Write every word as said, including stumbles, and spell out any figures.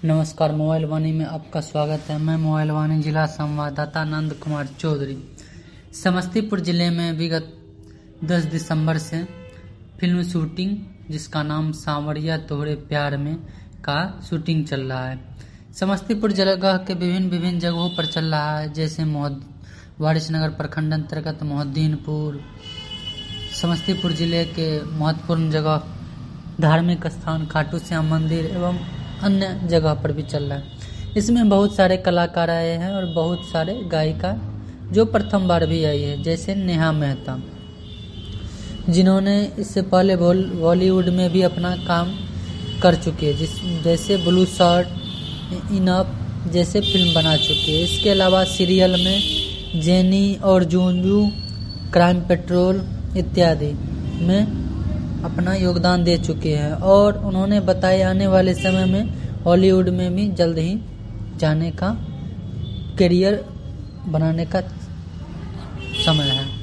नमस्कार, मोबाइल वाणी में आपका स्वागत है। मैं मोबाइल वाणी जिला संवाददाता नंद कुमार चौधरी। समस्तीपुर जिले में विगत दस दिसंबर से फिल्म शूटिंग जिसका नाम सांवरिया तोहरे प्यार में का शूटिंग चल रहा है। समस्तीपुर जगह के विभिन्न विभिन्न जगहों पर चल रहा है, जैसे वारिसनगर प्रखंड अंतर्गत मोहद्दीनपुर। समस्तीपुर जिले के महत्वपूर्ण जगह धार्मिक स्थान खाटू श्याम मंदिर एवं अन्य जगह पर भी चल रहा है। इसमें बहुत सारे कलाकार आए हैं और बहुत सारे गायिका जो प्रथम बार भी आई है, जैसे नेहा मेहता, जिन्होंने इससे पहले बॉलीवुड में भी अपना काम कर चुके हैं, जिस जैसे ब्लू शर्ट, इनअप जैसे फिल्म बना चुके हैं। इसके अलावा सीरियल में जेनी और जूंजू, क्राइम पेट्रोल इत्यादि में अपना योगदान दे चुके हैं और उन्होंने बताया आने वाले समय में हॉलीवुड में भी जल्द ही जाने का करियर बनाने का समय है।